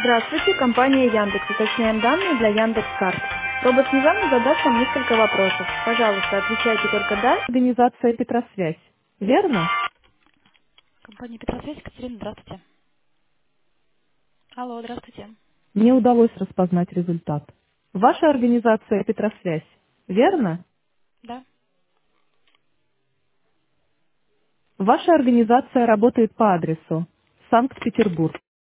Здравствуйте, компания Яндекс. Уточняем данные для Яндекс.Карт. Робот Снежана задаст вам несколько вопросов. Пожалуйста, отвечайте только «да». Организация Петросвязь. Верно? Компания Петросвязь, Екатерина, здравствуйте. Алло, здравствуйте. Мне удалось распознать результат. Ваша организация Петросвязь. Верно? Да, Ваша организация работает по адресу Санкт-Петербург.